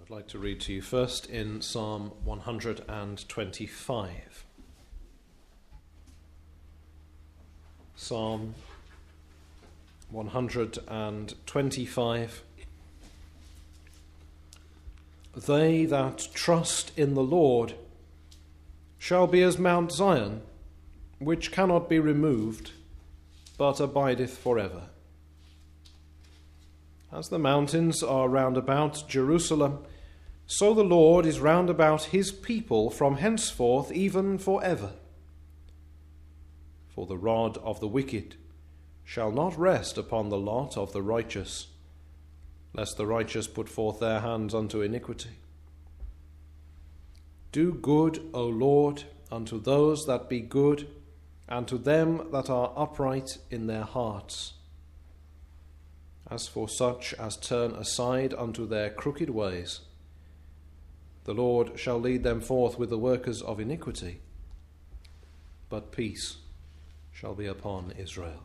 I'd like to read to you first in Psalm 125. Psalm 125. They that trust in the Lord shall be as Mount Zion, which cannot be removed, but abideth forever. As the mountains are round about Jerusalem, so the Lord is round about his people from henceforth even forever. For the rod of the wicked shall not rest upon the lot of the righteous, lest the righteous put forth their hands unto iniquity. Do good, O Lord, unto those that be good, and to them that are upright in their hearts. As for such as turn aside unto their crooked ways, the Lord shall lead them forth with the workers of iniquity, but peace shall be upon Israel.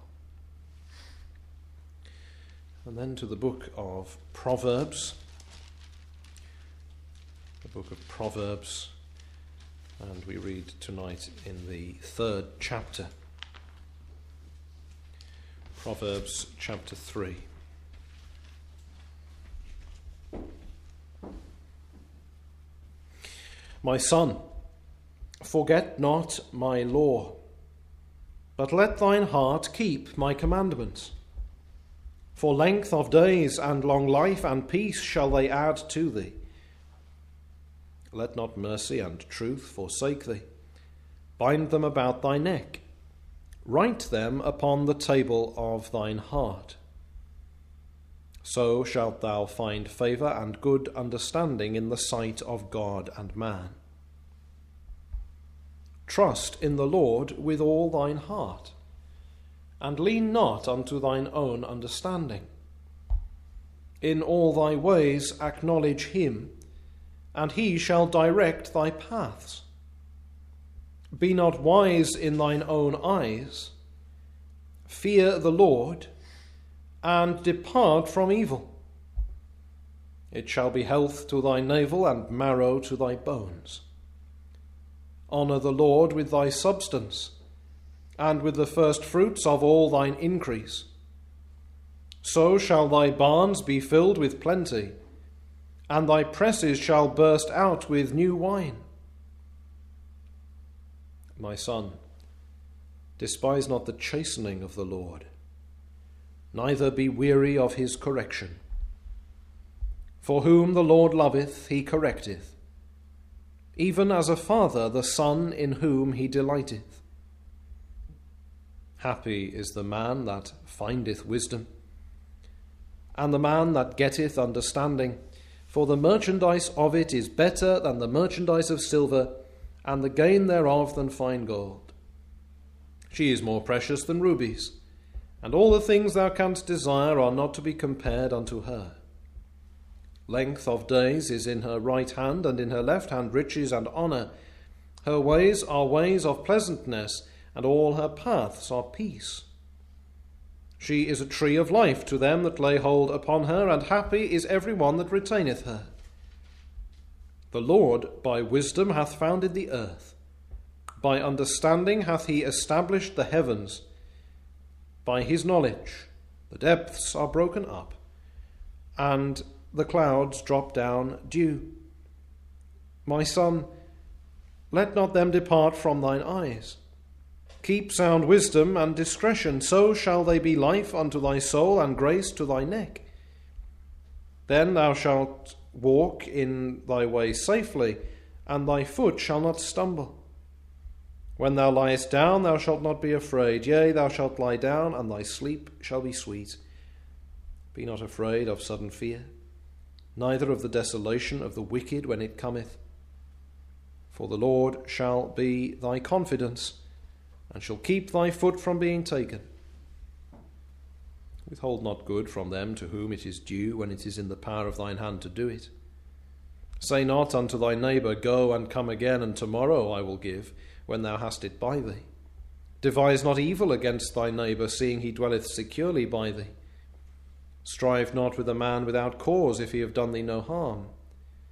And then to the book of Proverbs. The book of Proverbs, and we read tonight in the 3rd chapter. Proverbs chapter 3. My son, forget not my law, but let thine heart keep my commandments. For length of days and long life and peace shall they add to thee. Let not mercy and truth forsake thee. Bind them about thy neck. Write them upon the table of thine heart. So shalt thou find favour and good understanding in the sight of God and man. Trust in the Lord with all thine heart, and lean not unto thine own understanding. In all thy ways acknowledge him, and he shall direct thy paths. Be not wise in thine own eyes. Fear the Lord, and depart from evil. It shall be health to thy navel and marrow to thy bones. Honour the Lord with thy substance, and with the first fruits of all thine increase. So shall thy barns be filled with plenty, and thy presses shall burst out with new wine. My son, despise not the chastening of the Lord, neither be weary of his correction. For whom the Lord loveth, he correcteth, even as a father the son in whom he delighteth. Happy is the man that findeth wisdom, and the man that getteth understanding, for the merchandise of it is better than the merchandise of silver, and the gain thereof than fine gold. She is more precious than rubies, and all the things thou canst desire are not to be compared unto her. Length of days is in her right hand, and in her left hand riches and honour. Her ways are ways of pleasantness, and all her paths are peace. She is a tree of life to them that lay hold upon her, and happy is every one that retaineth her. The Lord by wisdom hath founded the earth. By understanding hath he established the heavens. By his knowledge the depths are broken up, and the clouds drop down dew. My son, let not them depart from thine eyes. Keep sound wisdom and discretion, so shall they be life unto thy soul and grace to thy neck. Then thou shalt walk in thy way safely, and thy foot shall not stumble. When thou liest down, thou shalt not be afraid. Yea, thou shalt lie down, and thy sleep shall be sweet. Be not afraid of sudden fear, neither of the desolation of the wicked when it cometh. For the Lord shall be thy confidence, and shall keep thy foot from being taken. Withhold not good from them to whom it is due, when it is in the power of thine hand to do it. Say not unto thy neighbour, Go and come again, and tomorrow I will give, when thou hast it by thee. Devise not evil against thy neighbour, seeing he dwelleth securely by thee. Strive not with a man without cause, if he have done thee no harm.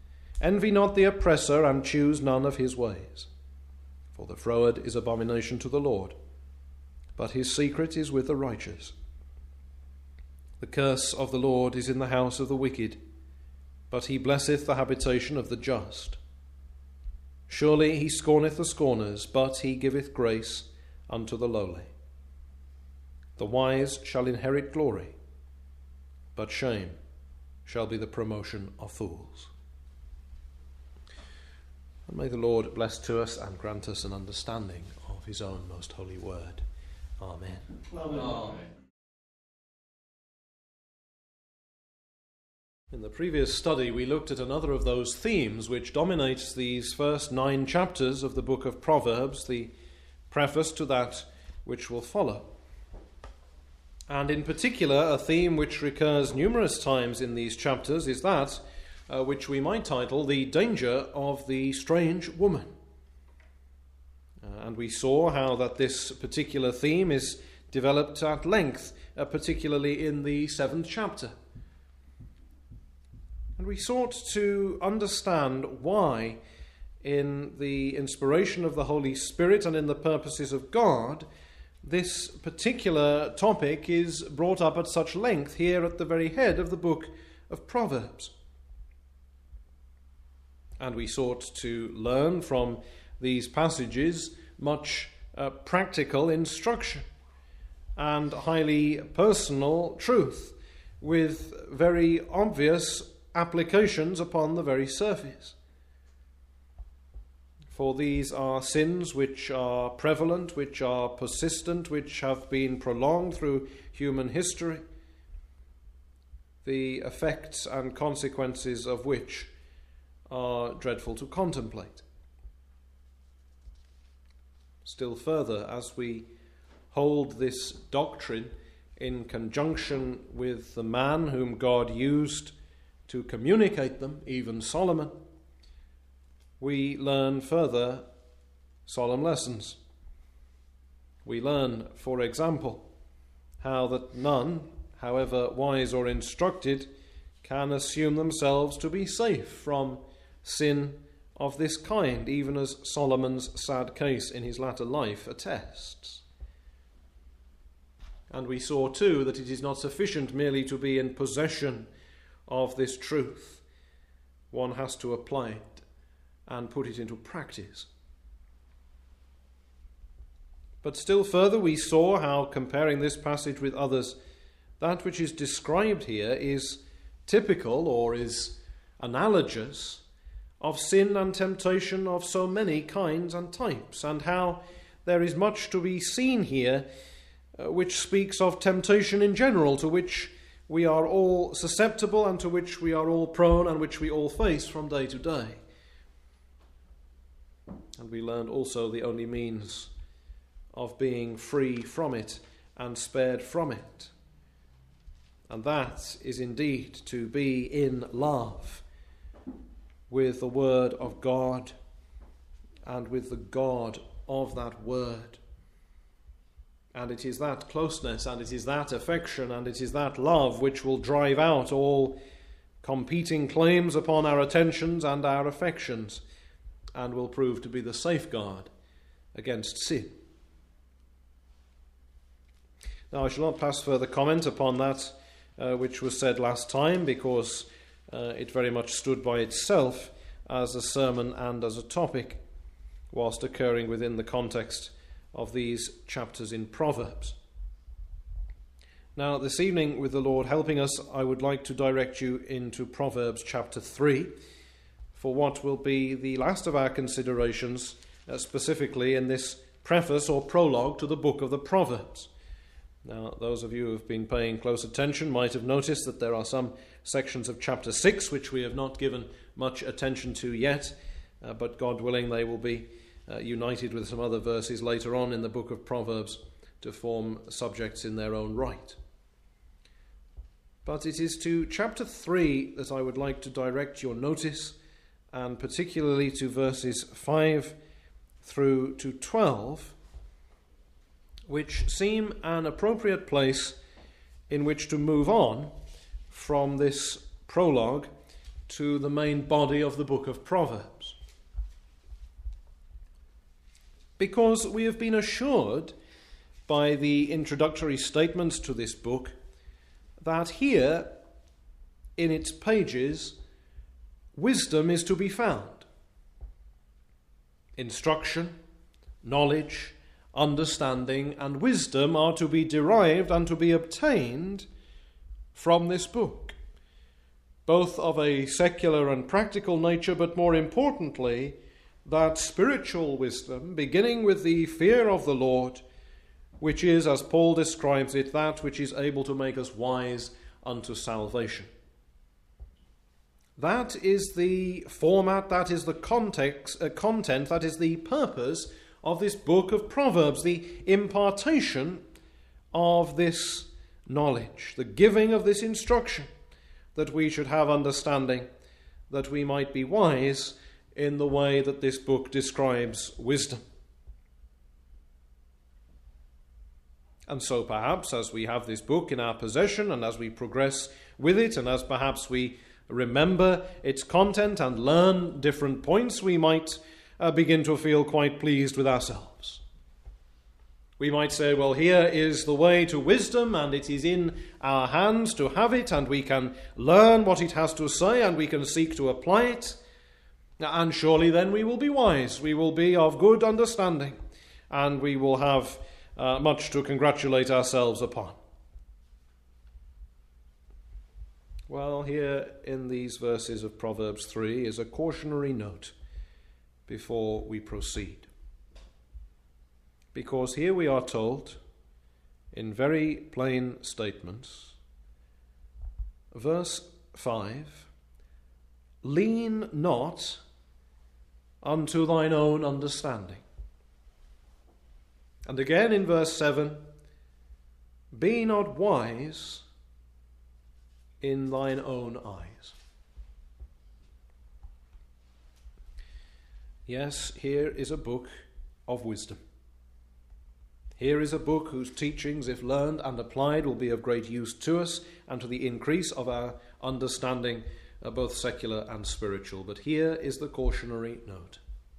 Envy not the oppressor, and choose none of his ways. For the froward is abomination to the Lord, but his secret is with the righteous. The curse of the Lord is in the house of the wicked, but he blesseth the habitation of the just. Surely he scorneth the scorners, but he giveth grace unto the lowly. The wise shall inherit glory, but shame shall be the promotion of fools. And may the Lord bless to us and grant us an understanding of his own most holy word. Amen. Amen. In the previous study, we looked at another of those themes which dominates these first 9 chapters of the book of Proverbs, the preface to that which will follow. And in particular, a theme which recurs numerous times in these chapters is that which we might title the danger of the strange woman. And we saw how that this particular theme is developed at length, particularly in the 7th chapter. And we sought to understand why, in the inspiration of the Holy Spirit and in the purposes of God, this particular topic is brought up at such length here at the very head of the book of Proverbs. And we sought to learn from these passages much practical instruction and highly personal truth with very obvious applications upon the very surface. For these are sins which are prevalent, which are persistent, which have been prolonged through human history, the effects and consequences of which are dreadful to contemplate. Still further, as we hold this doctrine in conjunction with the man whom God used to communicate them, even Solomon, we learn further solemn lessons. We learn, for example, how that none, however wise or instructed, can assume themselves to be safe from sin of this kind, even as Solomon's sad case in his latter life attests. And we saw too that it is not sufficient merely to be in possession of this truth. One has to apply it and put it into practice. But still further, we saw how, comparing this passage with others, that which is described here is typical or is analogous of sin and temptation of so many kinds and types, and how there is much to be seen here which speaks of temptation in general, to which we are all susceptible and to which we are all prone and which we all face from day to day. And we learned also the only means of being free from it and spared from it. And that is indeed to be in love with the Word of God and with the God of that Word. And it is that closeness and it is that affection and it is that love which will drive out all competing claims upon our attentions and our affections and will prove to be the safeguard against sin. Now, I shall not pass further comment upon that which was said last time, because it very much stood by itself as a sermon and as a topic, whilst occurring within the context of these chapters in Proverbs. Now, this evening, with the Lord helping us, I would like to direct you into Proverbs chapter 3 for what will be the last of our considerations, specifically in this preface or prologue to the book of the Proverbs. Now, those of you who have been paying close attention might have noticed that there are some sections of chapter 6 which we have not given much attention to yet, but God willing they will be united with some other verses later on in the book of Proverbs to form subjects in their own right. But it is to chapter 3 that I would like to direct your notice, and particularly to verses 5 through to 12, which seem an appropriate place in which to move on from this prologue to the main body of the book of Proverbs. Because we have been assured by the introductory statements to this book that here in its pages wisdom is to be found. Instruction, knowledge, understanding, and wisdom are to be derived and to be obtained from this book, both of a secular and practical nature, but more importantly, that spiritual wisdom, beginning with the fear of the Lord, which is, as Paul describes it, that which is able to make us wise unto salvation. That is the format, that is the content, that is the purpose of this book of Proverbs, the impartation of this knowledge, the giving of this instruction, that we should have understanding, that we might be wise in the way that this book describes wisdom. And so perhaps as we have this book in our possession and as we progress with it and as perhaps we remember its content and learn different points, we might begin to feel quite pleased with ourselves. We might say, well, here is the way to wisdom, and it is in our hands to have it, and we can learn what it has to say, and we can seek to apply it, and surely then we will be wise, we will be of good understanding, and we will have much to congratulate ourselves upon. Well, here in these verses of Proverbs 3 is a cautionary note before we proceed. Because here we are told, in very plain statements, verse 5, lean not unto thine own understanding. And again in verse 7, be not wise in thine own eyes. Yes, here is a book of wisdom. Here is a book whose teachings, if learned and applied, will be of great use to us and to the increase of our understanding, both secular and spiritual. But here is the cautionary note.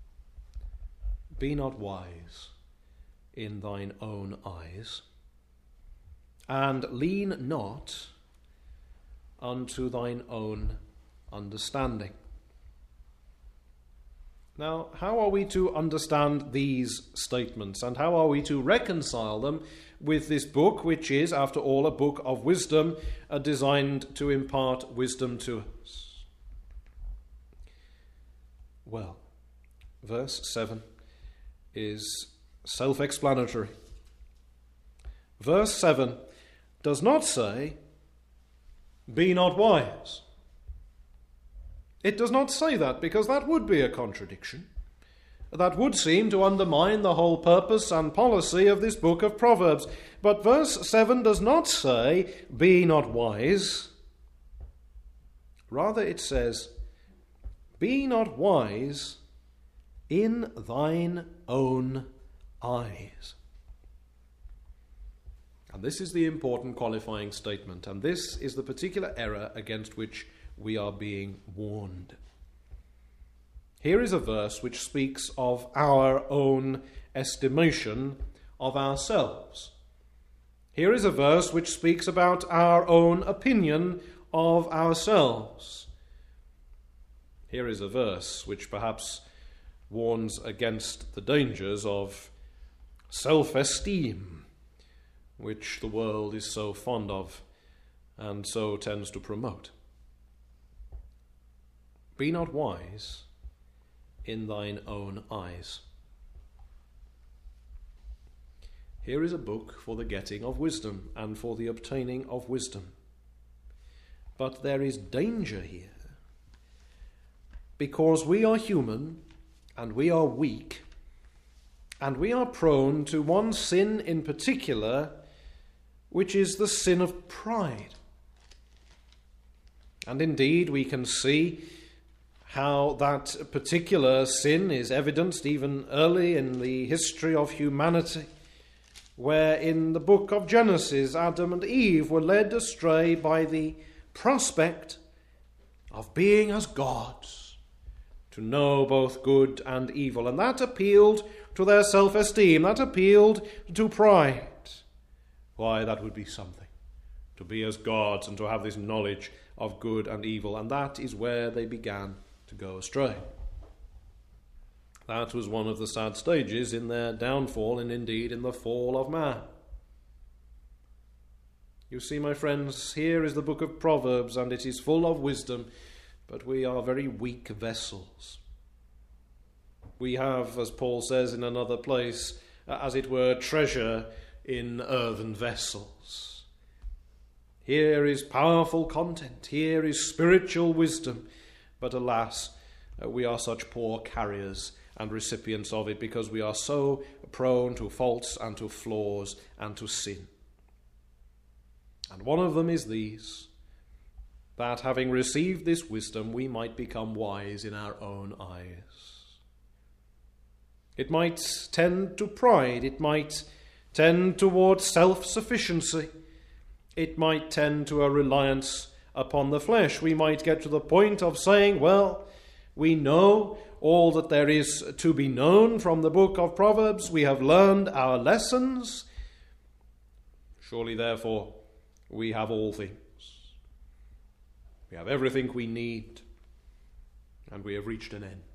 Be not wise in thine own eyes, and lean not unto thine own understanding. Now, how are we to understand these statements, and how are we to reconcile them with this book, which is, after all, a book of wisdom, designed to impart wisdom to us? Well, verse 7 is self-explanatory. Verse 7 does not say, be not wise. It does not say that, because that would be a contradiction. That would seem to undermine the whole purpose and policy of this book of Proverbs. But verse 7 does not say, be not wise. Rather it says, be not wise in thine own eyes. And this is the important qualifying statement, and this is the particular error against which we are being warned. Here is a verse which speaks of our own estimation of ourselves. Here is a verse which speaks about our own opinion of ourselves. Here is a verse which perhaps warns against the dangers of self-esteem, which the world is so fond of and so tends to promote. Be not wise in thine own eyes. Here is a book for the getting of wisdom and for the obtaining of wisdom. But there is danger here, because we are human and we are weak, and we are prone to one sin in particular, which is the sin of pride. And indeed, we can see how that particular sin is evidenced even early in the history of humanity, where in the book of Genesis, Adam and Eve were led astray by the prospect of being as gods, to know both good and evil. And that appealed to their self-esteem, that appealed to pride. Why, that would be something, to be as gods and to have this knowledge of good and evil. And that is where they began to go astray. That was one of the sad stages in their downfall, and indeed in the fall of man. You see, my friends, here is the book of Proverbs, and it is full of wisdom, but we are very weak vessels. We have, as Paul says in another place, as it were, treasure in earthen vessels. Here is powerful content, here is spiritual wisdom, but alas, we are such poor carriers and recipients of it because we are so prone to faults and to flaws and to sin. And one of them is these, that having received this wisdom, we might become wise in our own eyes. It might tend to pride, it might tend towards self-sufficiency, it might tend to a reliance upon the flesh. We might get to the point of saying, well, we know all that there is to be known from the book of Proverbs. We have learned our lessons. Surely, therefore, we have all things. We have everything we need, and we have reached an end.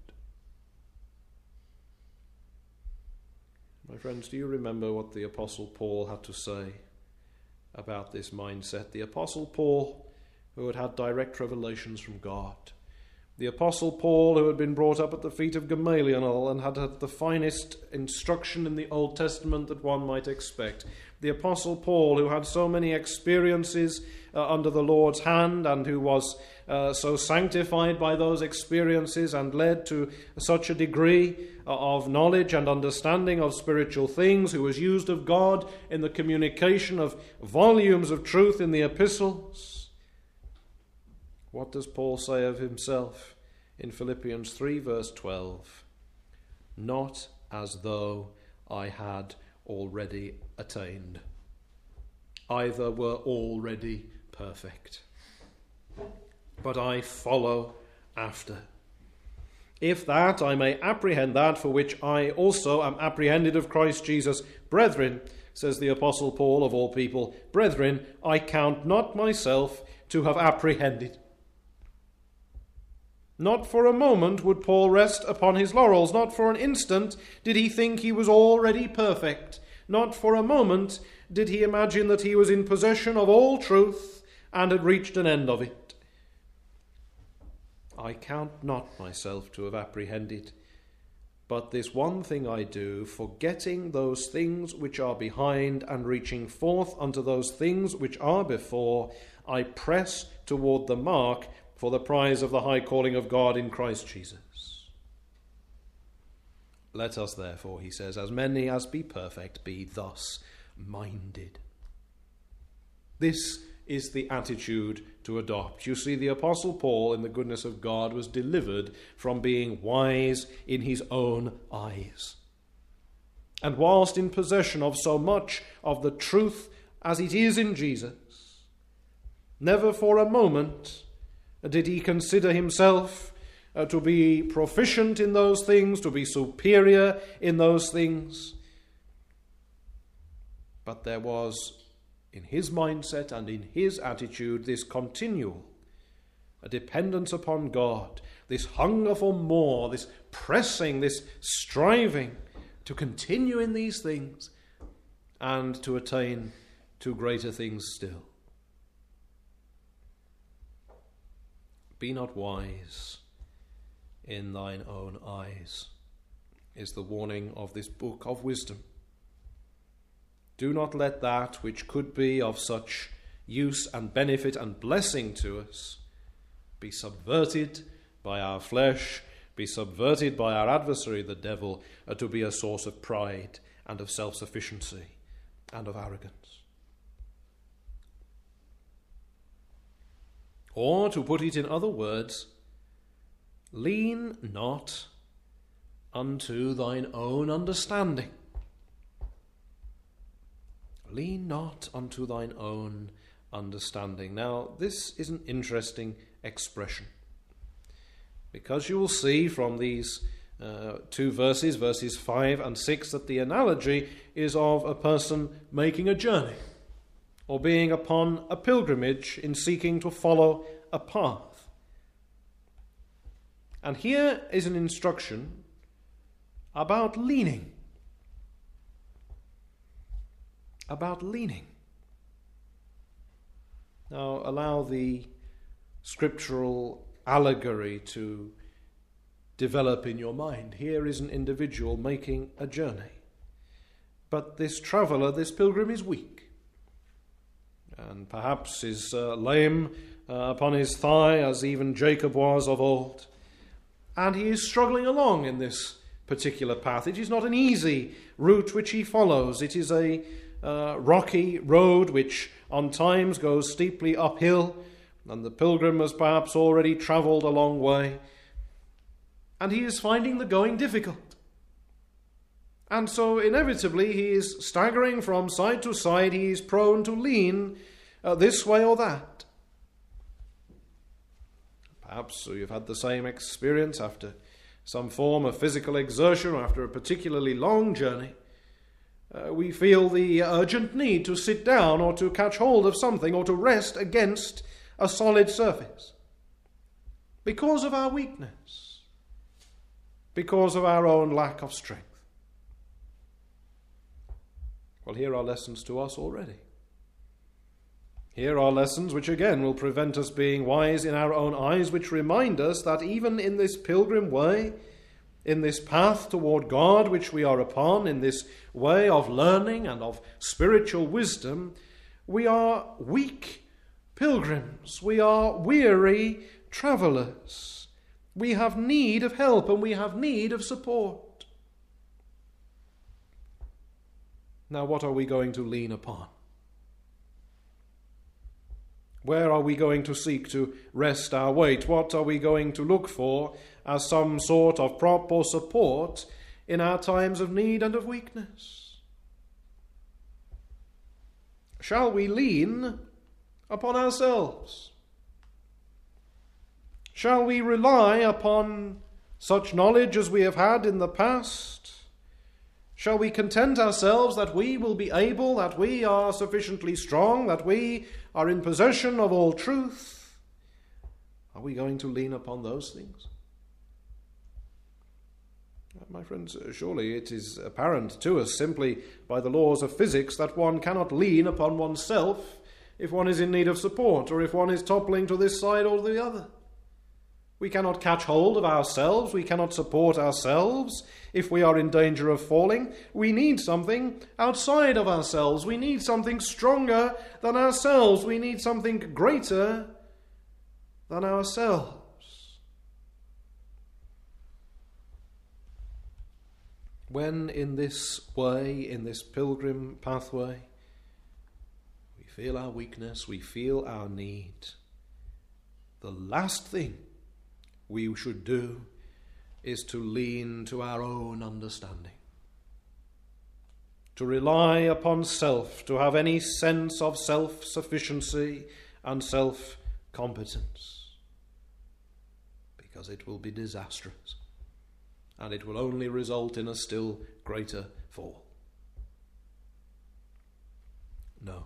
My friends, do you remember what the Apostle Paul had to say about this mindset? The Apostle Paul, who had had direct revelations from God. The Apostle Paul, who had been brought up at the feet of Gamaliel and had had the finest instruction in the Old Testament that one might expect. The Apostle Paul, who had so many experiences under the Lord's hand, and who was so sanctified by those experiences and led to such a degree of knowledge and understanding of spiritual things, who was used of God in the communication of volumes of truth in the epistles. What does Paul say of himself in Philippians 3 verse 12? Not as though I had already attained, either were already perfect, but I follow after, if that I may apprehend that for which I also am apprehended of Christ Jesus. Brethren, says the Apostle Paul of all people, brethren, I count not myself to have apprehended. Not for a moment would Paul rest upon his laurels. Not for an instant did he think he was already perfect. Not for a moment did he imagine that he was in possession of all truth and had reached an end of it. I count not myself to have apprehended, but this one thing I do, forgetting those things which are behind and reaching forth unto those things which are before, I press toward the mark for the prize of the high calling of God in Christ Jesus. Let us therefore, he says, as many as be perfect, be thus minded. This is the attitude to adopt. You see, the Apostle Paul, in the goodness of God, was delivered from being wise in his own eyes. And whilst in possession of so much of the truth as it is in Jesus, never for a moment did he consider himself to be proficient in those things, to be superior in those things. But there was, in his mindset and in his attitude, this continual dependence upon God, this hunger for more, this pressing, this striving to continue in these things and to attain to greater things still. Be not wise in thine own eyes, is the warning of this book of wisdom. Do not let that which could be of such use and benefit and blessing to us be subverted by our flesh, be subverted by our adversary, the devil, to be a source of pride and of self-sufficiency and of arrogance. Or, to put it in other words, lean not unto thine own understanding. Lean not unto thine own understanding. Now, this is an interesting expression. Because you will see from these two verses, verses 5 and 6, that the analogy is of a person making a journey or being upon a pilgrimage in seeking to follow a path. And here is an instruction about leaning. About leaning. Now, allow the scriptural allegory to develop in your mind. Here is an individual making a journey. But this traveller, this pilgrim, is weak. And perhaps is lame upon his thigh, as even Jacob was of old. And he is struggling along in this particular path. It is not an easy route which he follows. It is a rocky road which on times goes steeply uphill, and the pilgrim has perhaps already travelled a long way, and he is finding the going difficult. And so inevitably he is staggering from side to side. He is prone to lean this way or that. Perhaps you've had the same experience after some form of physical exertion or after a particularly long journey. We feel the urgent need to sit down or to catch hold of something or to rest against a solid surface because of our weakness, because of our own lack of strength. Well, here are lessons to us already. Here are lessons which again will prevent us being wise in our own eyes, which remind us that even in this pilgrim way, in this path toward God which we are upon, in this way of learning and of spiritual wisdom, we are weak pilgrims. We are weary travellers. We have need of help and we have need of support. Now, what are we going to lean upon? Where are we going to seek to rest our weight? What are we going to look for as some sort of prop or support in our times of need and of weakness? Shall we lean upon ourselves? Shall we rely upon such knowledge as we have had in the past? Shall we content ourselves that we will be able, that we are sufficiently strong, that we are in possession of all truth? Are we going to lean upon those things? My friends, surely it is apparent to us simply by the laws of physics that one cannot lean upon oneself if one is in need of support or if one is toppling to this side or the other. We cannot catch hold of ourselves. We cannot support ourselves if we are in danger of falling. We need something outside of ourselves. We need something stronger than ourselves. We need something greater than ourselves. When in this way, in this pilgrim pathway, we feel our weakness, we feel our need, the last thing we should do is to lean to our own understanding, to rely upon self, to have any sense of self-sufficiency and self-competence, because it will be disastrous, and it will only result in a still greater fall. No,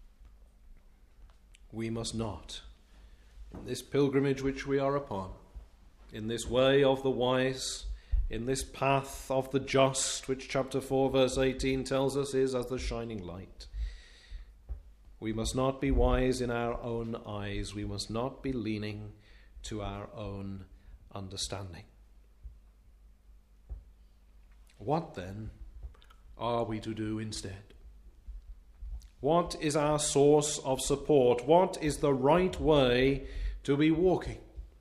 we must not, in this pilgrimage which we are upon, in this way of the wise, in this path of the just, which chapter 4 verse 18 tells us is as the shining light, we must not be wise in our own eyes. We must not be leaning to our own understanding. What then are we to do instead? What is our source of support? What is the right way to be walking?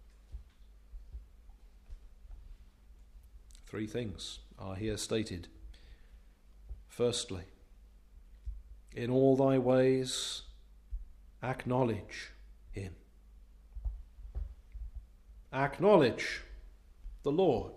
Three things are here stated. Firstly, in all thy ways acknowledge him. Acknowledge the Lord.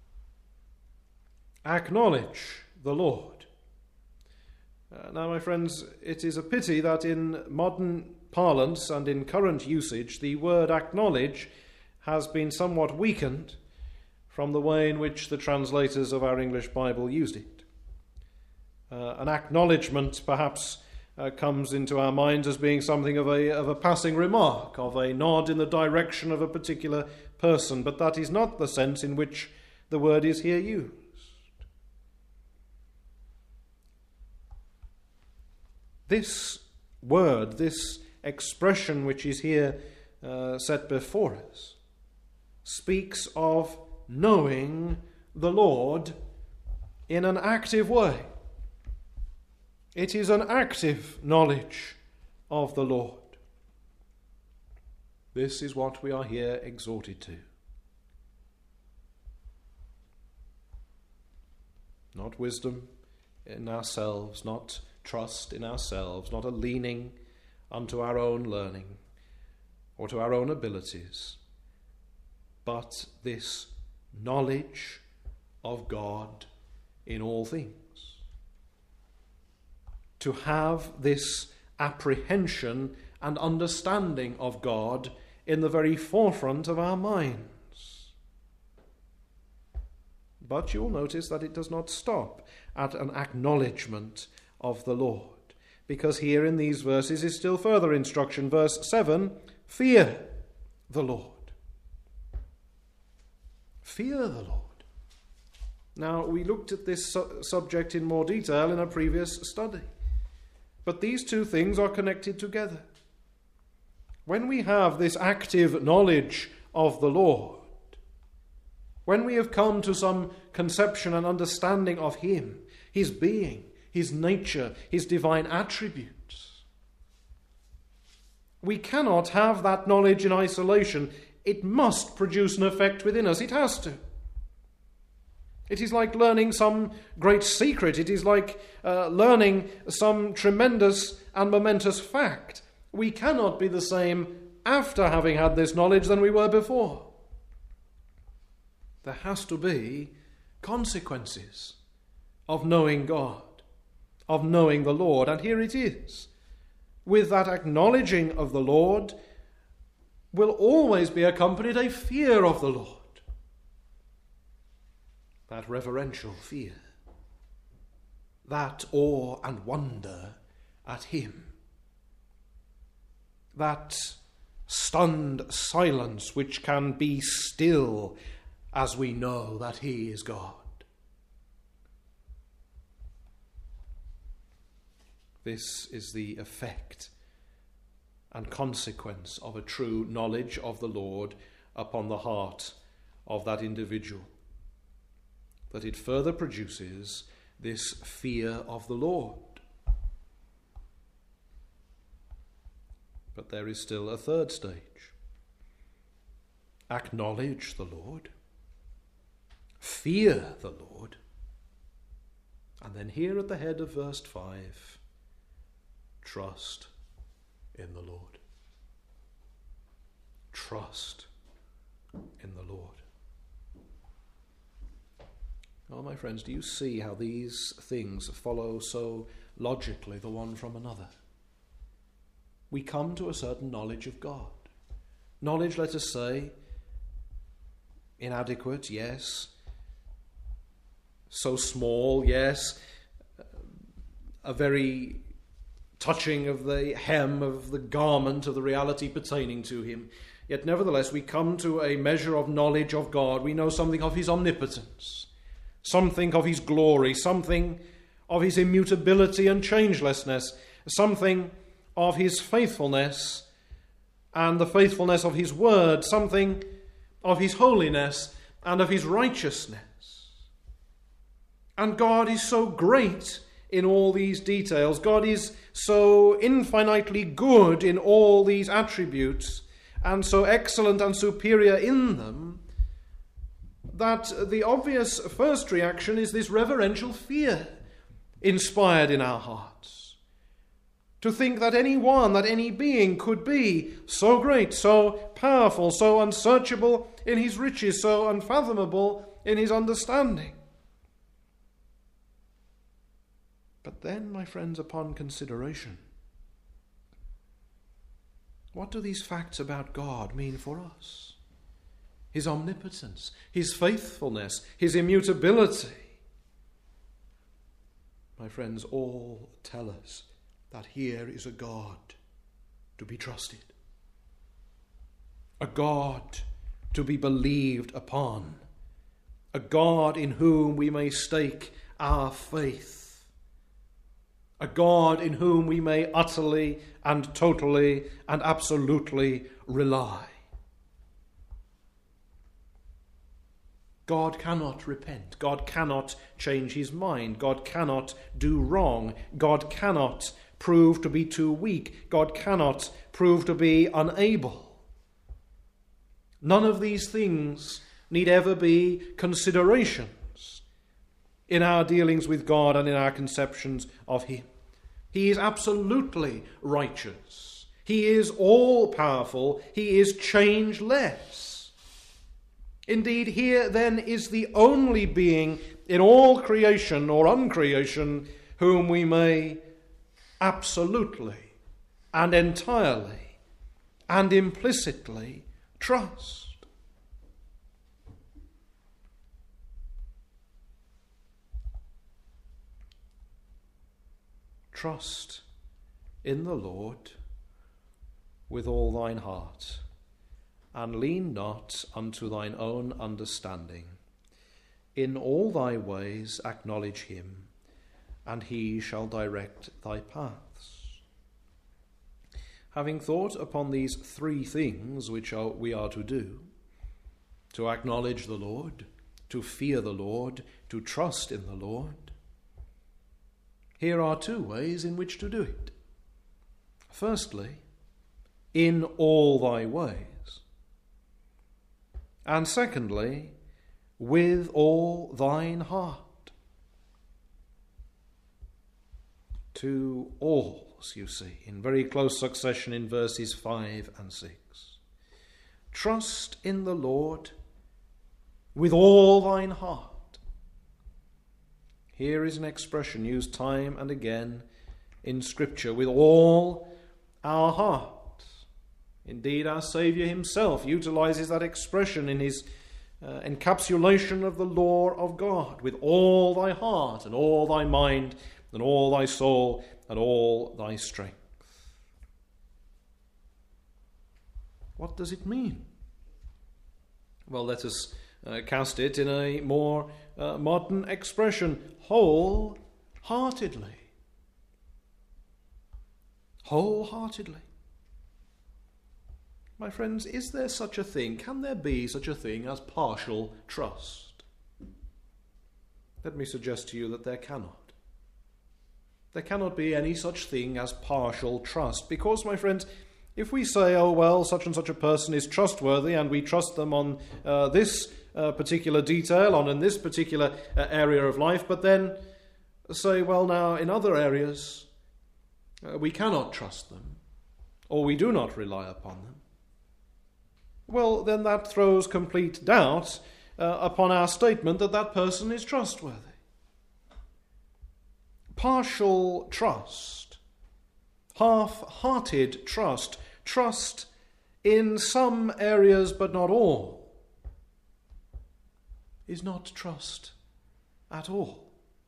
Acknowledge the Lord. Now, my friends, it is a pity that in modern parlance and in current usage, the word acknowledge has been somewhat weakened from the way in which the translators of our English Bible used it. An acknowledgement perhaps comes into our minds as being something of a passing remark, of a nod in the direction of a particular person, but that is not the sense in which the word is here used. This word, this expression which is here set before us, speaks of knowing the Lord in an active way. It is an active knowledge of the Lord. This is what we are here exhorted to. Not wisdom in ourselves, not trust in ourselves, not a leaning unto our own learning or to our own abilities, but this knowledge of God in all things. To have this apprehension and understanding of God in the very forefront of our minds. But you'll notice that it does not stop at an acknowledgement of the Lord, because here in these verses is still further instruction. Verse 7, fear the Lord. Fear the Lord. Now, we looked at this subject in more detail in a previous study, but these two things are connected together. When we have this active knowledge of the Lord, when we have come to some conception and understanding of Him, His being, His nature, His divine attributes, we cannot have that knowledge in isolation. It must produce an effect within us. It has to. It is like learning some great secret. It is like learning some tremendous and momentous fact. We cannot be the same after having had this knowledge than we were before. There has to be consequences of knowing God, of knowing the Lord. And here it is. With that acknowledging of the Lord will always be accompanied a fear of the Lord. That reverential fear. That awe and wonder at Him. That stunned silence which can be still as we know that He is God. This is the effect and consequence of a true knowledge of the Lord upon the heart of that individual. That it further produces this fear of the Lord. But there is still a third stage. Acknowledge the Lord. Fear the Lord. And then here at the head of verse 5, trust in the Lord. Trust in the Lord. Oh, my friends, do you see how these things follow so logically the one from another? We come to a certain knowledge of God. Knowledge, let us say, inadequate, yes. So small, yes. A very touching of the hem of the garment of the reality pertaining to Him. Yet nevertheless, we come to a measure of knowledge of God. We know something of His omnipotence, something of His glory, something of His immutability and changelessness, something of His faithfulness and the faithfulness of His word, something of His holiness and of His righteousness. And God is so great in all these details. God is so infinitely good in all these attributes and so excellent and superior in them that the obvious first reaction is this reverential fear inspired in our hearts. To think that any one, that any being could be so great, so powerful, so unsearchable in His riches, so unfathomable in His understanding. But then, my friends, upon consideration, what do these facts about God mean for us? his omnipotence, his faithfulness, his immutability. My friends, all tell us that here is a God to be trusted, a God to be believed upon, a God in whom we may stake our faith, a God in whom we may utterly and totally and absolutely rely. God cannot repent. God cannot change his mind. God cannot do wrong. God cannot prove to be too weak. God cannot prove to be unable. None of these things need ever be considerations in our dealings with God and in our conceptions of him. He is absolutely righteous. He is all-powerful. He is changeless. Indeed, here then is the only being in all creation or uncreation whom we may absolutely and entirely and implicitly trust. Trust in the Lord with all thine heart, and lean not unto thine own understanding. In all thy ways acknowledge him, and he shall direct thy paths. Having thought upon these three things which we are to do, to acknowledge the Lord, to fear the Lord, to trust in the Lord, here are two ways in which to do it. Firstly, in all thy ways. And secondly, with all thine heart. Two alls, you see, in very close succession in verses 5 and 6. Trust in the Lord with all thine heart. Here is an expression used time and again in Scripture, with all our heart. Indeed, our Saviour himself utilizes that expression in his encapsulation of the law of God, with all thy heart and all thy mind and all thy soul and all thy strength. What does it mean? Well, let us cast it in a more modern expression: wholeheartedly. Wholeheartedly. My friends, is there such a thing? Can there be such a thing as partial trust? Let me suggest to you that there cannot. There cannot be any such thing as partial trust, because, my friends, if we say, oh well, such and such a person is trustworthy, and we trust them on this particular detail, on in this particular area of life, but then say, well, now in other areas we cannot trust them, or we do not rely upon them, well, then that throws complete doubt upon our statement that that person is trustworthy. Partial trust, half-hearted trust, trust in some areas but not all, is not trust at all.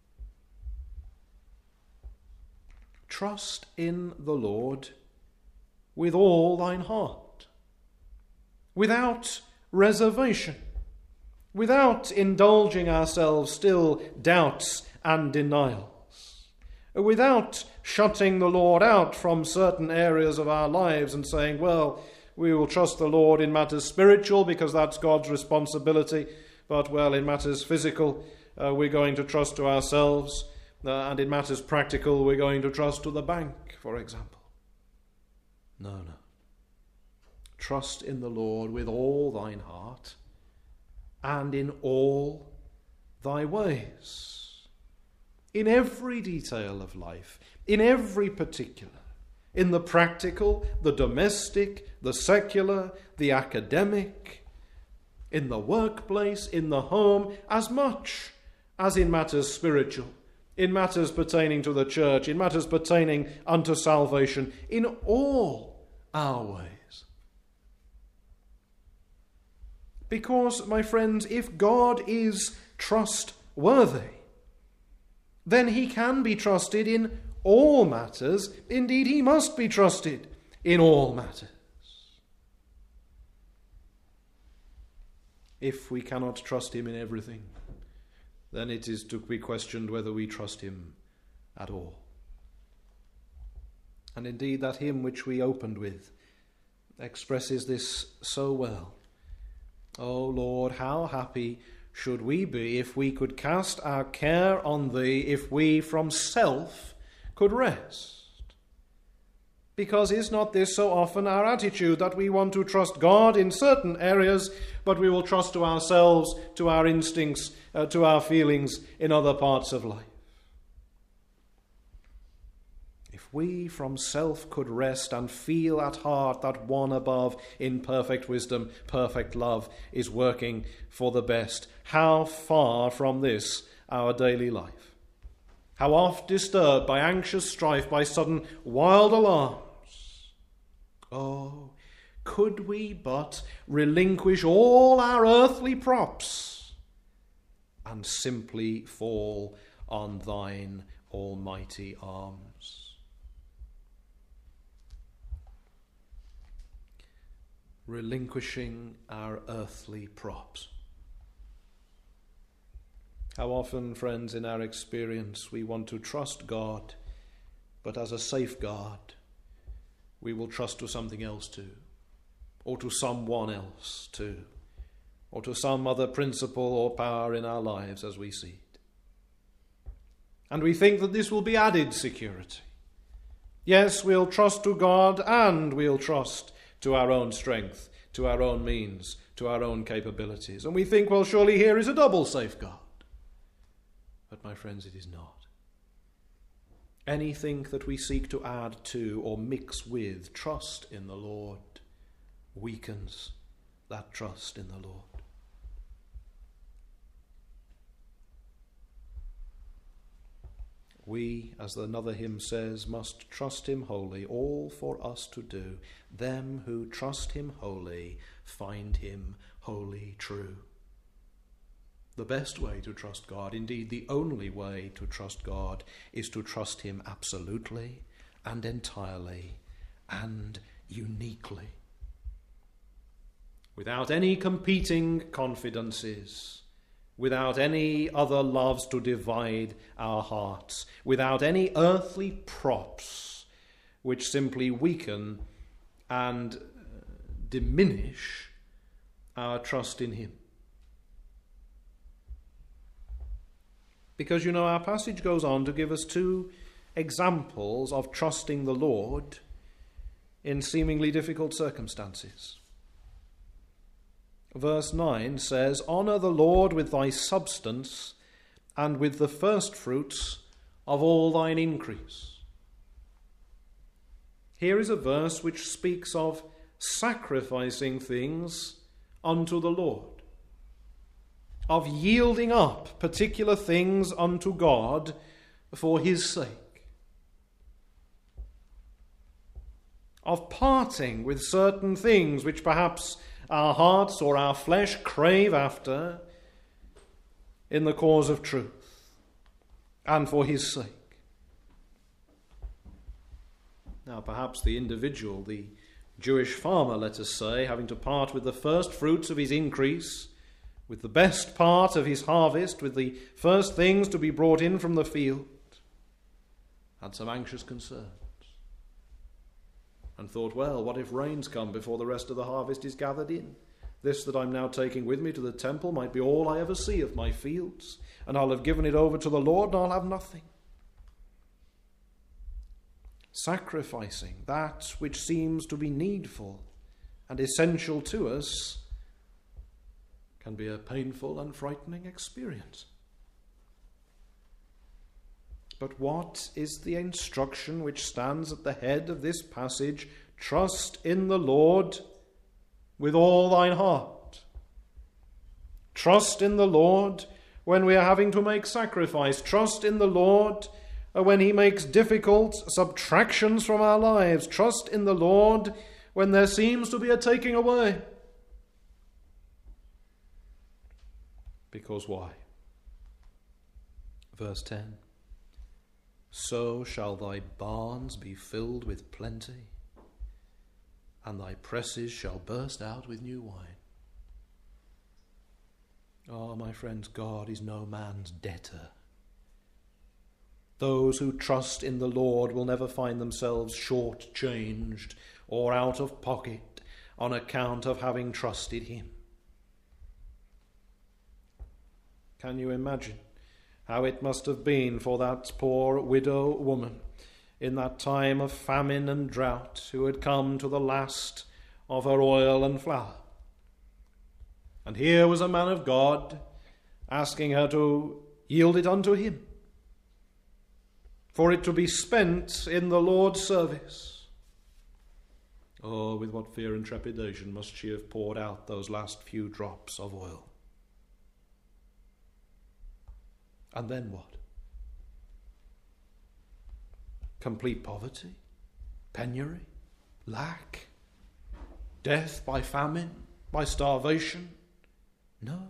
Trust in the Lord with all thine heart, without reservation, without indulging ourselves still doubts and denials, without shutting the Lord out from certain areas of our lives and saying, well, we will trust the Lord in matters spiritual because that's God's responsibility, but, well, in matters physical, we're going to trust to ourselves, and in matters practical, we're going to trust to the bank, for example. No. Trust in the Lord with all thine heart and in all thy ways. In every detail of life, in every particular, in the practical, the domestic, the secular, the academic, in the workplace, in the home, as much as in matters spiritual, in matters pertaining to the church, in matters pertaining unto salvation, in all our ways. Because, my friends, if God is trustworthy, then he can be trusted in all matters. Indeed, he must be trusted in all matters. If we cannot trust him in everything, then it is to be questioned whether we trust him at all. And indeed, that hymn which we opened with expresses this so well. O Lord, how happy should we be if we could cast our care on thee, if we from self could rest. Because is not this so often our attitude, that we want to trust God in certain areas, but we will trust to ourselves, to our instincts, to our feelings in other parts of life? If we from self could rest and feel at heart that one above in perfect wisdom, perfect love, is working for the best, how far from this our daily life? How oft disturbed by anxious strife, by sudden wild alarms. Oh, could we but relinquish all our earthly props and simply fall on thine almighty arms. Relinquishing our earthly props. How often, friends, in our experience, we want to trust God, but as a safeguard, we will trust to something else too, or to someone else too, or to some other principle or power in our lives as we see it. And we think that this will be added security. Yes, we'll trust to God and we'll trust to our own strength, to our own means, to our own capabilities. And we think, well, surely here is a double safeguard. But my friends, it is not. Anything that we seek to add to or mix with trust in the Lord weakens that trust in the Lord. We, as another hymn says, must trust him wholly, all for us to do. Them who trust him wholly find him wholly true. The best way to trust God, indeed the only way to trust God, is to trust him absolutely and entirely and uniquely, without any competing confidences, without any other loves to divide our hearts, without any earthly props which simply weaken and diminish our trust in him. Because, our passage goes on to give us two examples of trusting the Lord in seemingly difficult circumstances. Verse 9 says, "Honour the Lord with thy substance and with the firstfruits of all thine increase." Here is a verse which speaks of sacrificing things unto the Lord, of yielding up particular things unto God for his sake, of parting with certain things which perhaps our hearts or our flesh crave after in the cause of truth and for his sake. Now perhaps the individual, the Jewish farmer, let us say, having to part with the first fruits of his increase, with the best part of his harvest, with the first things to be brought in from the field, had some anxious concerns and thought, well, what if rains come before the rest of the harvest is gathered in? This that I'm now taking with me to the temple might be all I ever see of my fields, and I'll have given it over to the Lord and I'll have nothing. Sacrificing that which seems to be needful and essential to us can be a painful and frightening experience. But what is the instruction which stands at the head of this passage? Trust in the Lord with all thine heart. Trust in the Lord when we are having to make sacrifice. Trust in the Lord when he makes difficult subtractions from our lives. Trust in the Lord when there seems to be a taking away. Because why? Verse 10. So shall thy barns be filled with plenty, and thy presses shall burst out with new wine. Oh, my friends, God is no man's debtor. Those who trust in the Lord will never find themselves short-changed or out of pocket on account of having trusted him. Can you imagine how it must have been for that poor widow woman in that time of famine and drought, who had come to the last of her oil and flour? And here was a man of God asking her to yield it unto him, for it to be spent in the Lord's service. Oh, with what fear and trepidation must she have poured out those last few drops of oil. And then what? Complete poverty, penury, lack, death by famine, by starvation? No.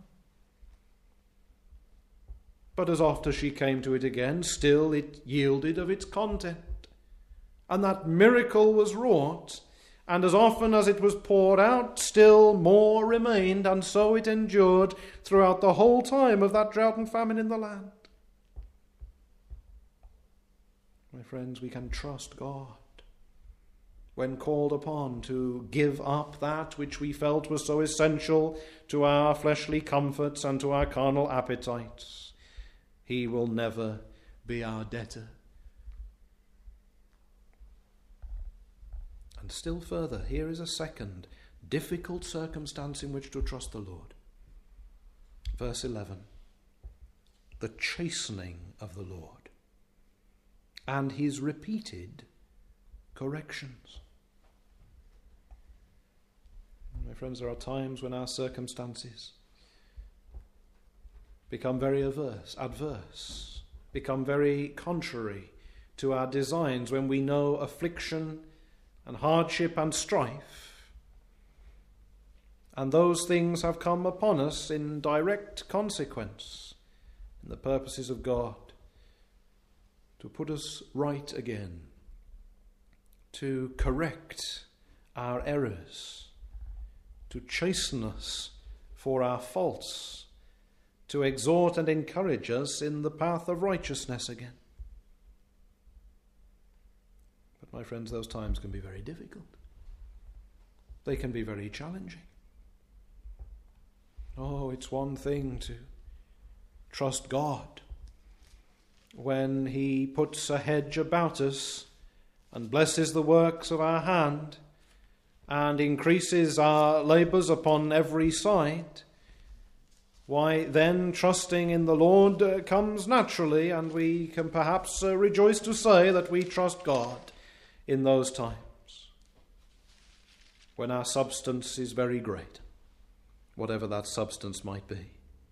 But as oft as she came to it again, still it yielded of its content. And that miracle was wrought, and as often as it was poured out, still more remained, and so it endured throughout the whole time of that drought and famine in the land. My friends, we can trust God when called upon to give up that which we felt was so essential to our fleshly comforts and to our carnal appetites. He will never be our debtor. And still further, here is a second difficult circumstance in which to trust the Lord. Verse 11. The chastening of the Lord and his repeated corrections. My friends, there are times when our circumstances become very adverse, become very contrary to our designs, when we know affliction and hardship and strife, and those things have come upon us in direct consequence in the purposes of God to put us right again, to correct our errors, to chasten us for our faults, to exhort and encourage us in the path of righteousness again. But my friends, those times can be very difficult. They can be very challenging. Oh, it's one thing to trust God when he puts a hedge about us and blesses the works of our hand and increases our labours upon every side. Why, then trusting in the Lord comes naturally, and we can perhaps rejoice to say that we trust God in those times when our substance is very great, whatever that substance might be.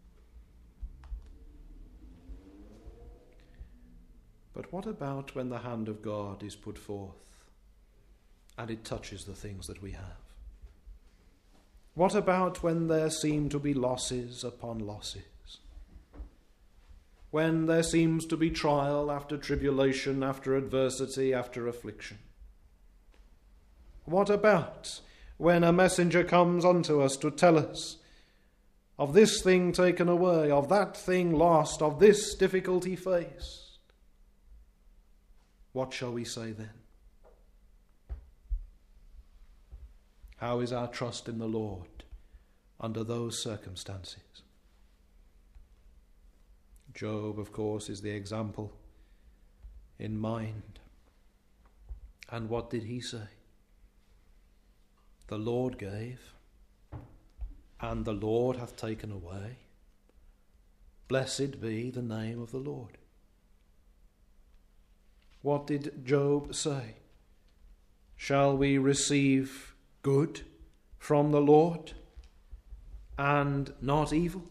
But what about when the hand of God is put forth and it touches the things that we have? What about when there seem to be losses upon losses? When there seems to be trial after tribulation, after adversity, after affliction? What about when a messenger comes unto us to tell us of this thing taken away, of that thing lost, of this difficulty faced? What shall we say then? How is our trust in the Lord under those circumstances? Job, of course, is the example in mind. And what did he say? The Lord gave, and the Lord hath taken away. Blessed be the name of the Lord. What did Job say? Shall we receive good from the Lord and not evil?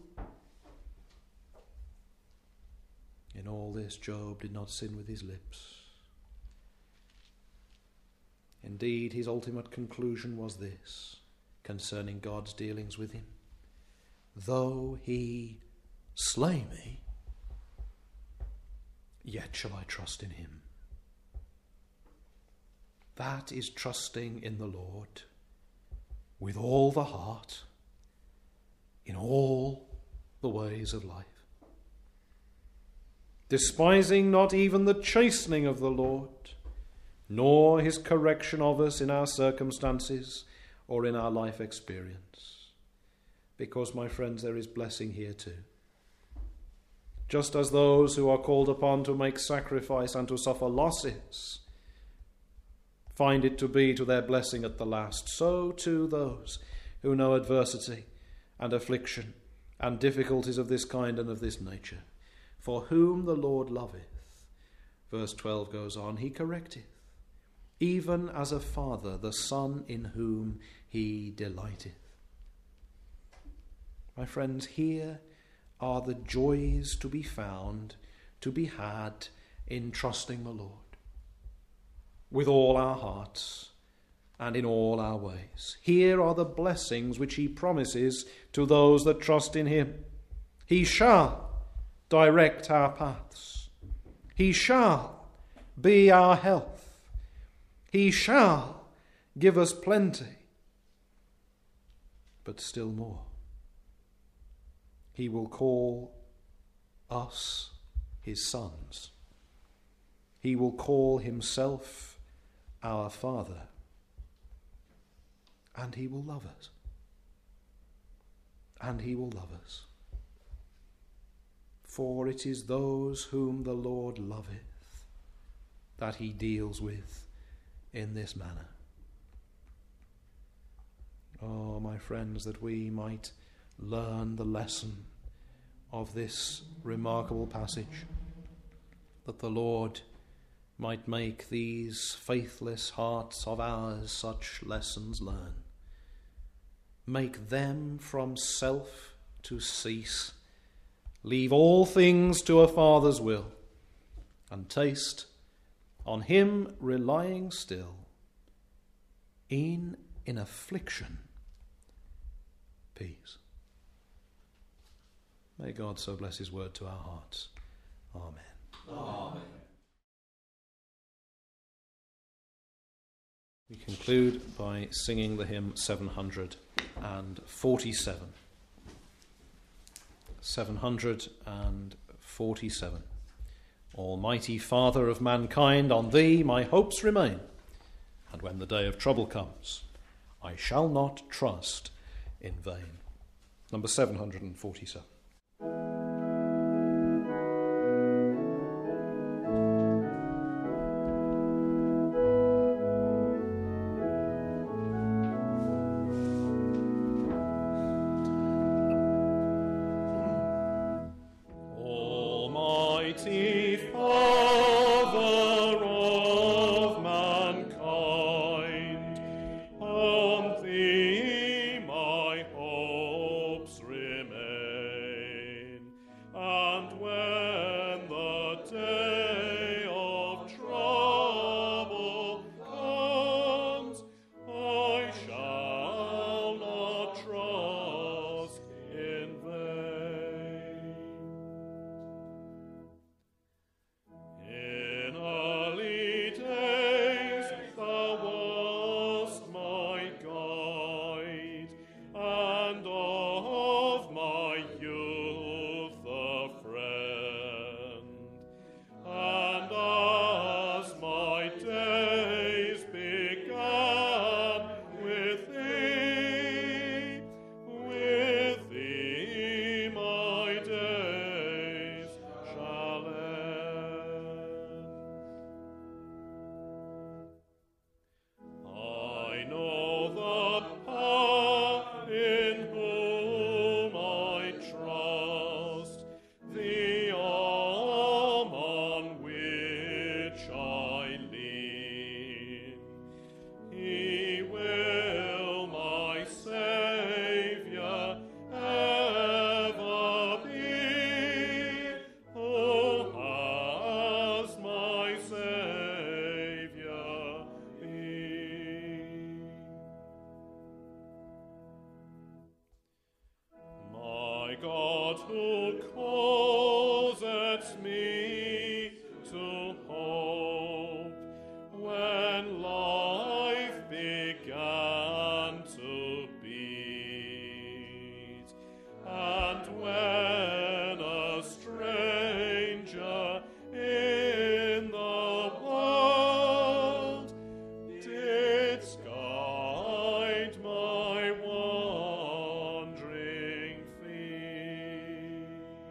In all this, Job did not sin with his lips. Indeed, his ultimate conclusion was this concerning God's dealings with him: though he slay me, yet shall I trust in him. That is trusting in the Lord with all the heart, in all the ways of life. Despising not even the chastening of the Lord, nor his correction of us in our circumstances or in our life experience. Because, my friends, there is blessing here too. Just as those who are called upon to make sacrifice and to suffer losses find it to be to their blessing at the last, so too those who know adversity and affliction and difficulties of this kind and of this nature. For whom the Lord loveth, verse 12 goes on, he correcteth, even as a father the son in whom he delighteth. My friends, here are the joys to be found, to be had in trusting the Lord with all our hearts and in all our ways. Here are the blessings which he promises to those that trust in him. He shall direct our paths. He shall be our health. He shall give us plenty. But still more. He will call us his sons. He will call himself our Father. And he will love us. And he will love us. For it is those whom the Lord loveth that he deals with in this manner. Oh, my friends, that we might learn the lesson of this remarkable passage, that the Lord might make these faithless hearts of ours such lessons learn. Make them from self to cease, leave all things to a Father's will, and taste, on him relying still, in affliction, peace. May God so bless his word to our hearts. Amen. Amen. We conclude by singing the hymn 747. 747. Almighty Father of mankind, on thee my hopes remain, and when the day of trouble comes, I shall not trust in vain. Number 747. Almighty Father of mankind, on thee my hopes remain, and when the day of trouble comes, I shall not trust in vain. sets me to hope when life began to beat, and when a stranger in the world didst guide my wandering feet.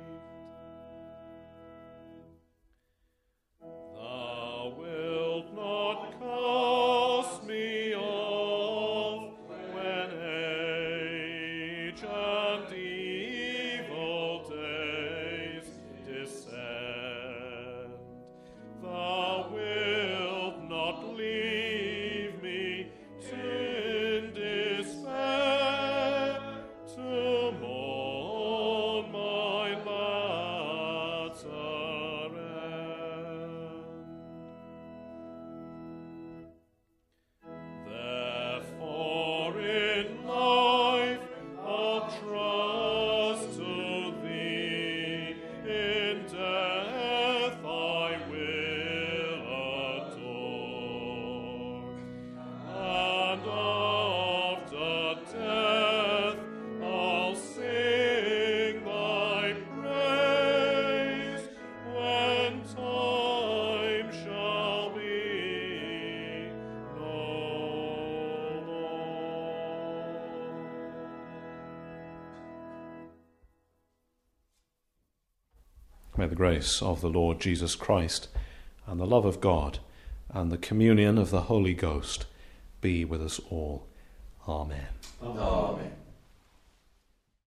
Thou wilt not cast me off when age and evil days descend. Thou wilt not leave me in despair to mourn my latter end. Therefore in life I'll trust to thee, in death I will adore, and after death I'll sing thy praise when time shall be no more. May the grace of the Lord Jesus Christ and the love of God and the communion of the Holy Ghost be with us all. Amen. Amen.